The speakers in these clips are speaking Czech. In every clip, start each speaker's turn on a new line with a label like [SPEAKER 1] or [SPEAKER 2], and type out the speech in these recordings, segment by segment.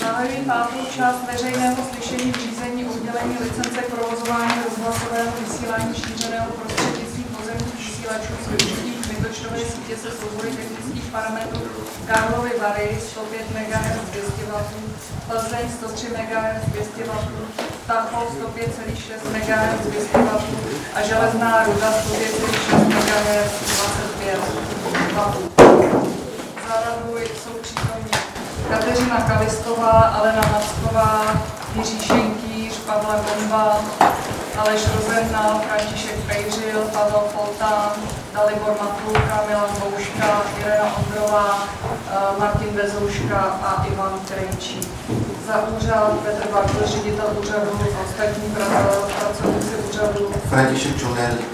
[SPEAKER 1] Zahajuji pátou část veřejného slyšení v řízení o udělení licence k provozování rozhlasového vysílání šířeného prostřednictvím pozemních vysílačů s využitím kmitočtové sítě se soubory technických parametrů Karlovy Vary 105 MHz 200 W, Plzeň 103 MHz 200 W, Tachov 105,6 MHz 200 W a Železná Ruda 105,6 MHz 25 W. Za radu jsou přítomní Kateřina Kalistová, Alena Macková, Jiří Šenkýř, Pavla Bomba, Aleš Rozehnal, František Pejřil, Pavel Foltán, Dalibor Matulka, Milan Bouška, Irena Ondrová, Martin Bezouška a Ivan Krejčí. Za úřad Petr Bartl, ředitel úřadu, ostatní pracovníci úřadu.
[SPEAKER 2] František Čunerlík.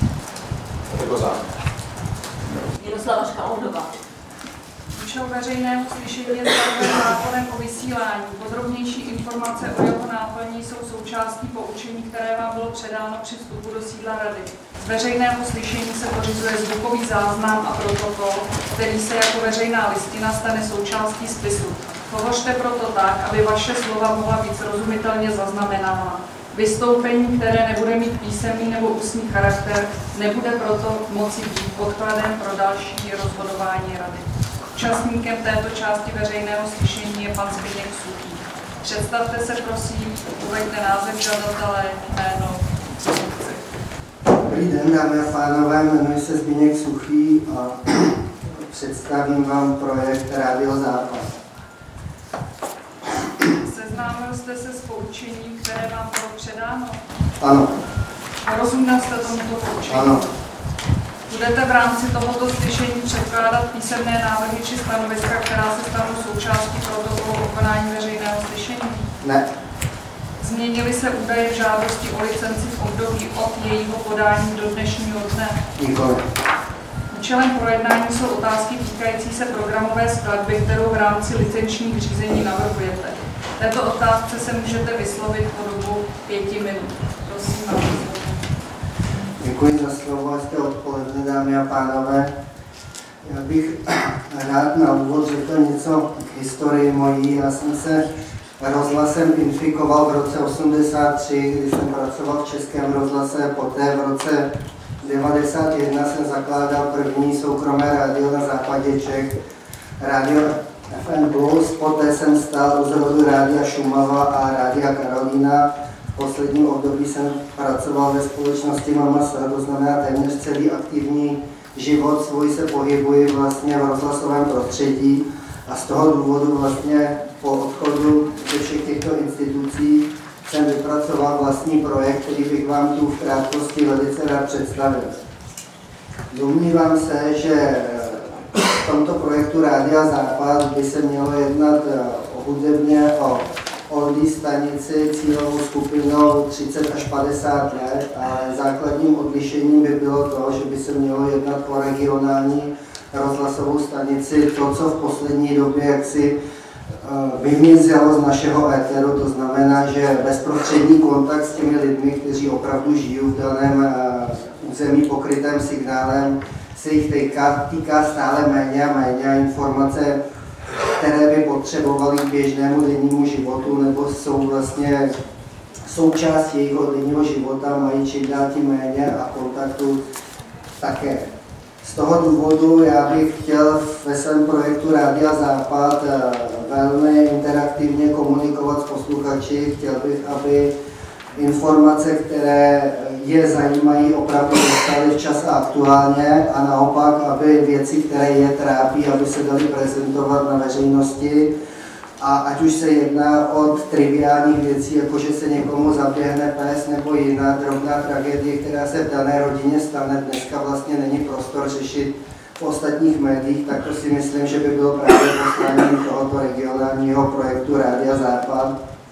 [SPEAKER 3] Miroslava Škaloudová.
[SPEAKER 1] Účel veřejného slyšení je stanoven zákonem o vysílání. Podrobnější informace o jeho náplní jsou součástí poučení, které vám bylo předáno při vstupu do sídla Rady. Z veřejného slyšení se pořizuje zvukový záznam a protokol, který se jako veřejná listina stane součástí spisu. Hovořte proto tak, aby vaše slova mohla být srozumitelně zaznamenána. Vystoupení, které nebude mít písemný nebo ústní charakter, nebude proto moci být podkladem pro další rozhodování Rady. Účastníkem této části veřejného slyšení je pan Zbyněk Suchý. Představte se prosím, uveďte název žadatele, jméno, funkci.
[SPEAKER 4] Dobrý den, dámy a pánové, jmenuji se Zbyněk Suchý a představím vám projekt Radio Západ.
[SPEAKER 1] Seznámil jste se s poučením, které vám bylo předáno?
[SPEAKER 4] Ano.
[SPEAKER 1] Porozuměl jste tomuto poučení?
[SPEAKER 4] Ano.
[SPEAKER 1] Budete v rámci tohoto slyšení předkládat písemné návrhy či stanoviska, která se stanou součástí protokolu o konání veřejného slyšení?
[SPEAKER 4] Ne.
[SPEAKER 1] Změnily se údaje v žádosti o licenci v období od jejího podání do dnešního dne?
[SPEAKER 4] Nikoli.
[SPEAKER 1] Účelem projednání jsou otázky týkající se programové skladby, kterou v rámci licenčních řízení navrhujete. Této otázce se můžete vyslovit po dobu 5 minut. Prosím, máte slovo.
[SPEAKER 4] Děkuji za slovo, hezké odpoledne, dámy a pánové. Já bych rád na úvod řekl něco k historii mojí. Já jsem se rozhlasem infikoval v roce 1983, kdy jsem pracoval v Českém rozhlase, poté v roce 1991 jsem zakládal první soukromé rádio na západě Čech, Radio FM Plus, poté jsem stál u zrodu Rádia Šumava a Rádia Karolína. V posledním období jsem pracoval ve společnosti MAMAS, to znamená téměř celý aktivní život svůj se pohybuji vlastně v rozhlasovém prostředí a z toho důvodu vlastně po odchodu ze všech těchto institucí jsem vypracoval vlastní projekt, který bych vám tu v krátkosti velice rád představil. Domnívám se, že v tomto projektu Rádia Západ by se mělo jednat hudebně o oldie stanici cílovou skupinou 30 až 50 let, ale základním odlišením by bylo to, že by se mělo jednat o regionální rozhlasovou stanici, to, co v poslední době jaksi vymizelo z našeho éteru, to znamená, že bezprostřední kontakt s těmi lidmi, kteří opravdu žijí v daném území pokrytém signálem, se jich týká stále méně a méně a informace, které by potřebovali k běžnému dennímu životu nebo jsou vlastně součástí jejich denního života, mají čím dál tím méně a kontaktu také. Z toho důvodu já bych chtěl ve svém projektu Rádia Západ velmi interaktivně komunikovat s posluchači. Chtěl bych, aby informace, které je zajímají, opravdu dostaly včas a aktuálně a naopak, aby věci, které je trápí, aby se daly prezentovat na veřejnosti. A ať už se jedná o triviálních věcí, jako že se někomu zaběhne pes nebo jiná drobná tragédie, která se v dané rodině stane, dneska vlastně není prostor řešit v ostatních médiích, tak to si myslím, že by bylo právě posláním tohoto regionálního projektu Rádia Západ.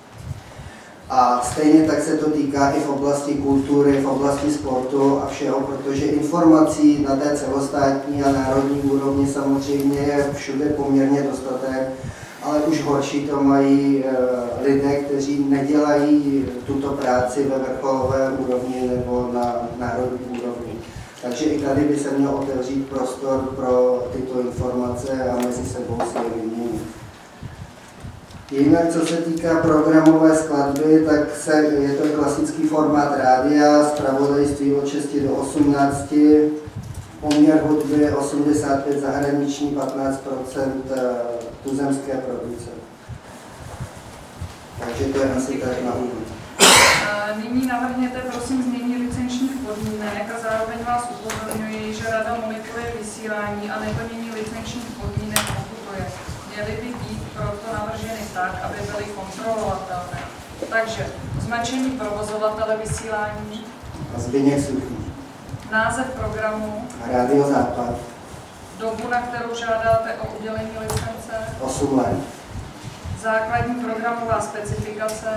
[SPEAKER 4] A stejně tak se to týká i v oblasti kultury, v oblasti sportu a všeho, protože informací na té celostátní a národní úrovni samozřejmě je všude poměrně dostatek, ale už horší to mají lidé, kteří nedělají tuto práci ve vrcholové úrovni nebo na národní úrovni. Takže i tady by se měl otevřít prostor pro tyto informace a mezi sebou si je vyměnit. Jinak, co se týká programové skladby, tak je to klasický formát rádia, zpravodajství od 6 do 18, poměr hudby 85 zahraniční, 15% tuzemské produkce. Takže to je asi tak na úvod.
[SPEAKER 1] Nyní navrhněte prosím změní licenčních podmínek a zároveň vás upozorňuji, že Rada monitoruje vysílání a neplnění licenčních podmínek pokutuje. Měly by být proto navrženy tak, aby byly kontrolovatelné. Takže označení provozovatele vysílání,
[SPEAKER 4] Zbyněk Suchý.
[SPEAKER 1] název programu,
[SPEAKER 4] Rádio Západ.
[SPEAKER 1] dobu, na kterou žádáte o udělení licence,
[SPEAKER 4] 8 let.
[SPEAKER 1] základní programová specifikace,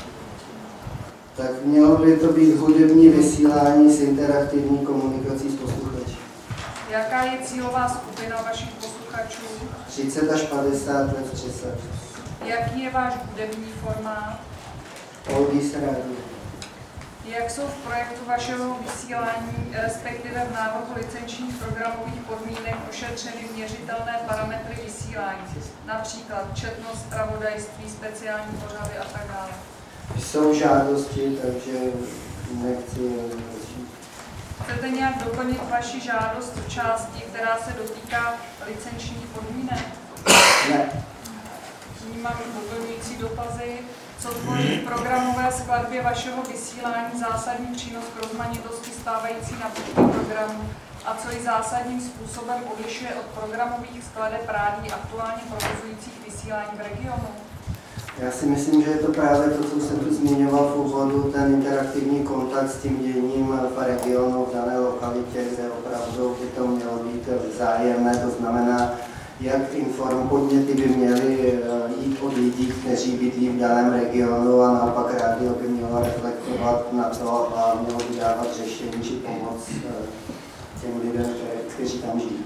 [SPEAKER 4] Tak mělo by to být hudební vysílání s interaktivní komunikací s posluchači.
[SPEAKER 1] jaká je cílová skupina vašich posluchačů,
[SPEAKER 4] 30 až 50 let 30.
[SPEAKER 1] jaký je váš hudební formát,
[SPEAKER 4] Oldies rádio.
[SPEAKER 1] jak jsou v projektu vašeho vysílání, respektive v návrhu licenčních programových podmínek ošetřeny měřitelné parametry vysílání, například četnost, zpravodajství, speciální pořady a tak dále.
[SPEAKER 4] Jsou žádosti, takže nechci začít.
[SPEAKER 1] Chcete nějak doplnit vaši žádost v části, která se dotýká licenčních podmínek?
[SPEAKER 4] Ne.
[SPEAKER 1] Vnímám doplňující dotazy. Co tvoří v programové skladbě vašeho vysílání zásadní přínos k rozmanitosti stávající nabídky programu a co ji zásadním způsobem odlišuje od programových skladeb rádií aktuálně provozujících vysílání v regionu?
[SPEAKER 4] Já si myslím, že je to právě to, co jsem tu zmiňoval v úvodu, ten interaktivní kontakt s tím děním v regionu, v dané lokalitě, kde opravdu by to mělo být vzájemné, to znamená, jak podněty by měly jít od lidí, kteří bydlí v daném regionu a naopak rádio by mělo reflektovat na to a mělo by dávat řešení či pomoc těm lidem, kteří tam žijí.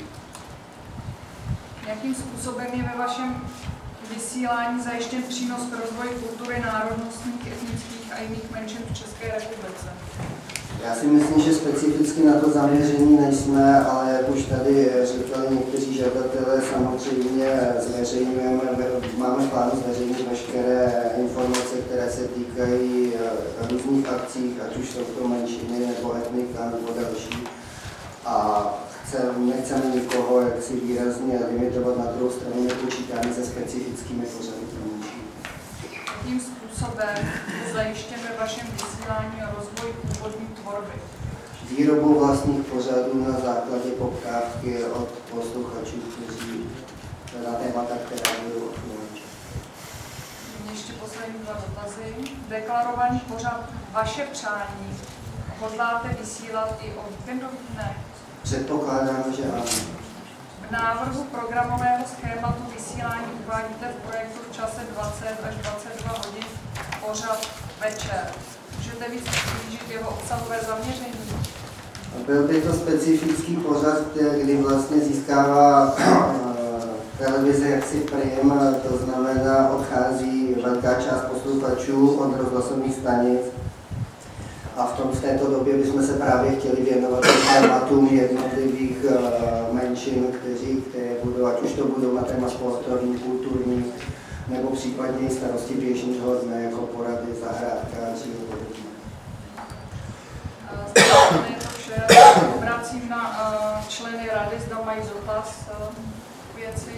[SPEAKER 1] Jakým způsobem je ve vašem vysílání zajištěn přínos k rozvoji kultury národnostních, etnických a jiných menšin v České republice?
[SPEAKER 4] Já si myslím, že specificky na to zaměření nejsme, ale jak už tady říkali někteří žadatelé, samozřejmě zveřejňujeme, máme v plánu zveřejnit veškeré informace, které se týkají různých akcí, ať už jsou to menšiny nebo etnika nebo další. A nechceme nikoho jaksi výrazně limitovat, na druhou stranu nepočítáme se specifickými pořady pro menšiny.
[SPEAKER 1] Jakým způsobem je zajištěn ve vašem vysílání rozvoj původní tvorby?
[SPEAKER 4] Výrobu vlastních pořadů na základě poptávky od posluchačů, kteří na témata, která budou odpovědět.
[SPEAKER 1] Ještě poslední dva dotazy. Deklarovaný pořad vaše přání hodláte vysílat i o víkendových dnech?
[SPEAKER 4] Předpokládáme, že ano.
[SPEAKER 1] V návrhu programového schématu vysílání uvádíte v projektu v čase 20 až 22 hodin pořad večer. Můžete víc přiblížit jeho obsahové zaměření?
[SPEAKER 4] Byl by to specifický pořad, kdy vlastně získává televize jaksi prim, to znamená odchází velká část posluchačů od rozhlasových stanic. A v této době bychom se právě chtěli věnovat tématům jednotlivých menšin, které budou, ať už to budou na téma sportovní, kulturní, nebo případně i starosti běžného dne, jako porady, zahrádkáři a podobně.
[SPEAKER 1] Je to vše. Obracím na členy rady, zda mají dotaz k věci.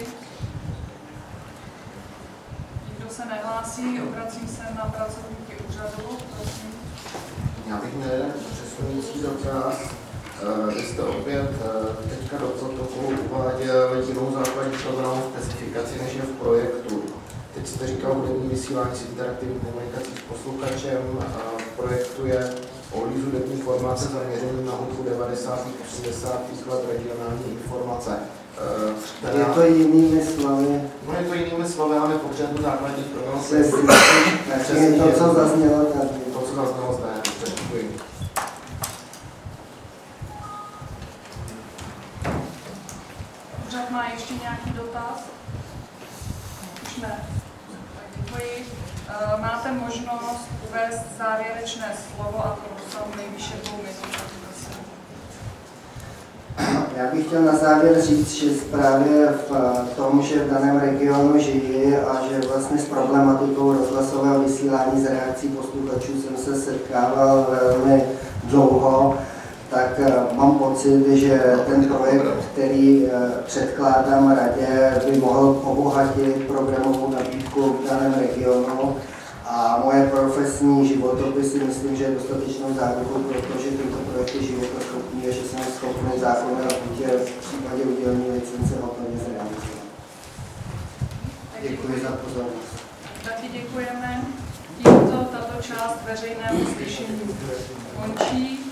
[SPEAKER 1] Nikdo se nehlásí, obracím se na pracovníky úřadu. Prosím.
[SPEAKER 2] Já bych měl jeden přesunující dotaz. Vy jste opět teďka do protokolu uváděl jinou základní programovou specifikaci, než je v projektu. Teď jste říkal hudební vysílání s interaktivní komunikací s posluchačem. V projektu je Oldies hudební formace zaměřený na hudbu 90. 80. let regionální informace.
[SPEAKER 4] Je to jinými slovy.
[SPEAKER 2] No je to jinými slovy, ale potřebuji základní programovou
[SPEAKER 4] Přesně to, co zaznělo tady.
[SPEAKER 2] To, co zaznělo zde, děkuji.
[SPEAKER 1] Úřad má ještě nějaký dotaz? Už ne. Tak děkuji. Máte možnost uvést závěrečné slovo a to dostanou nejvýše 2 minut.
[SPEAKER 4] Já bych chtěl na závěr říct, že právě v tom, že v daném regionu žiji a že vlastně s problematikou rozhlasového vysílání z reakcí posluchačů jsem se setkával velmi dlouho, tak mám pocit, že ten projekt, který předkládám radě, by mohl obohatit programovou nabídku v daném regionu. A moje profesní životopis si myslím, že je dostatečnou zárukou, protože tyto projekty životoschopný a že jsem schopný zákonné lhůtě v případě udělení licence hodně zrealizovat. Děkuji za pozornost.
[SPEAKER 1] Taky děkujeme. Tímto tato část veřejného slyšení končí.